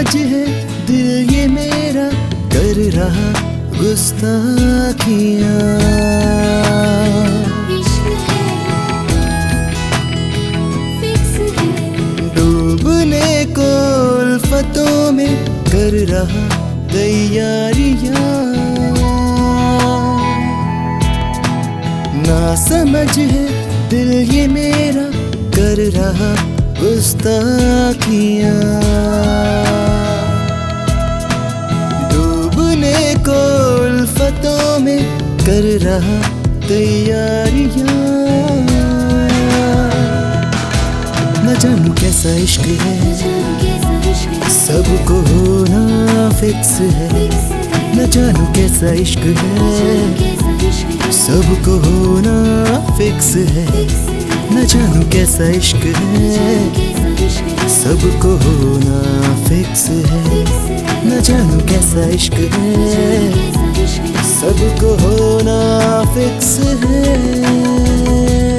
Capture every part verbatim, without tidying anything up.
समझ है दिल ये मेरा कर रहा गुस्ताखियाँ। डूबने को उल्फतों में कर रहा तैयारियाँ। ना समझ है दिल ये मेरा कर रहा गुस्ताखियाँ। डूबने को उल्फतों में कर रहा तैयारियाँ। न जानू कैसा इश्क है सबको होना फिक्स है। न जानू कैसा इश्क है सबको होना फिक्स है। न जानू कैसा इश्क है सबको होना फिक्स है। न जानू कैसा इश्क है सबको होना फिक्स है।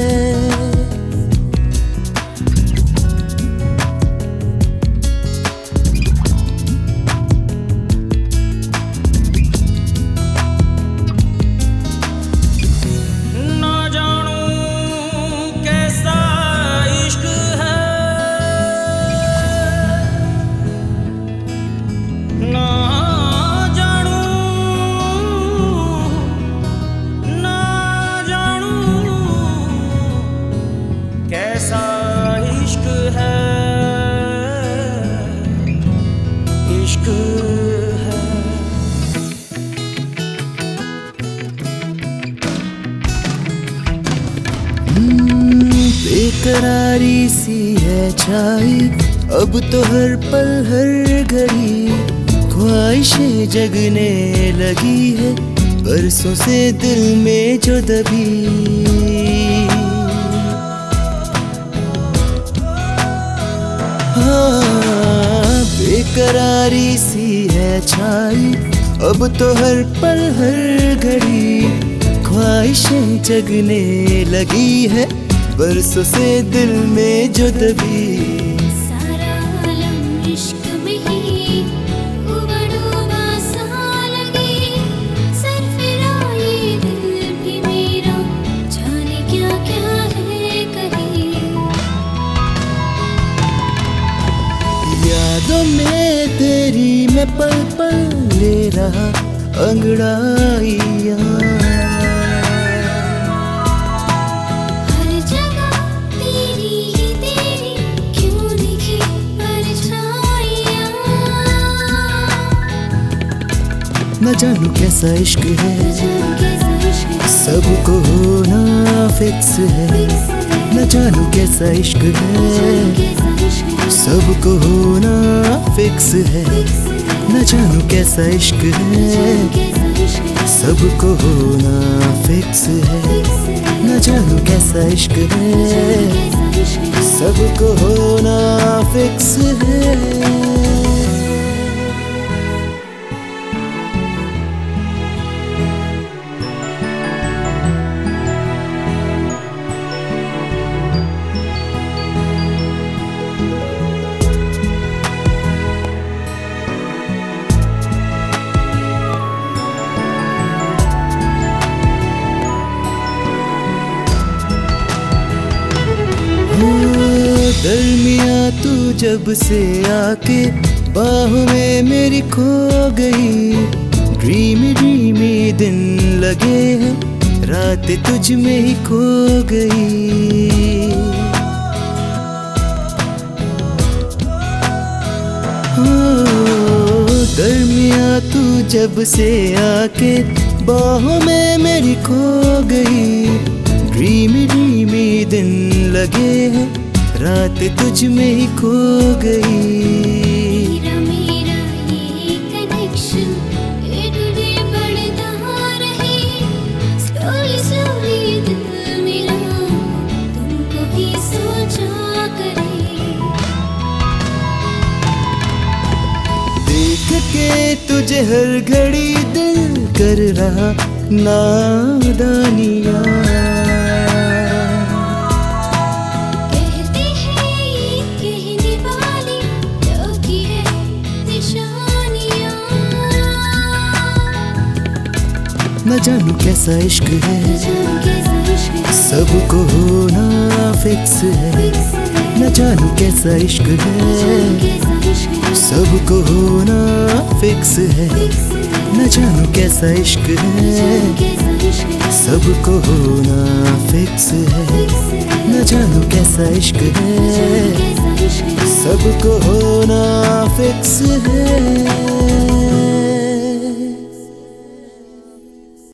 बेकरारी सी है छाई अब तो हर पल हर घड़ी। ख्वाहिशें जगने लगी है बरसों से दिल में जो दबी। हाँ बेकरारी सी है छाई अब तो हर पल हर घड़ी। ख्वाहिशें जगने लगी है बरसों से दिल में जो दबी। सारा आलम इश्क में ही उबड़-उबा सा लगे। सरफराए दिल भी मेरा जाने क्या क्या है कहे। यादों में तेरी मैं पल पल ले रहा अंगड़ाइयाँ। न जानू कैसा इश्क है सबको होना फिक्स है। न जानू कैसा इश्क है सबको होना फिक्स है। न जानू कैसा इश्क है सबको होना फिक्स है। न जानू कैसा इश्क है सबको होना फिक्स है। दरमिया तू जब से आके बाहों में मेरी खो गई। ड्रीमी ड्रीमी दिन लगे हैं रात तुझ में ही खो गई। हो दरमिया तू जब से आके बाहों में मेरी खो गई। ड्रीमी ड्रीमी दिन लगे हैं रात तुझ में ही खो गई। मेरा मेरा ये कनेक्शन ये टूटे पड़ता रहे। स्लोली स्लोली दिल मेरा तुमको ही सोचा करे। देख के तुझे हर घड़ी दिल कर रहा नादानियाँ। जानू कैसा इश्क है, जान कैसा इश्क है, सबको होना फिक्स है। फिक्स है, न जानू कैसा इश्क है, जान कैसा इश्क है, सबको होना फिक्स है। फिक्स है, न जानू कैसा इश्क है, जान कैसा इश्क है, सबको होना फिक्स है। फिक्स है, न जानू कैसा इश्क है, जान कैसा इश्क है, सबको होना फिक्स है।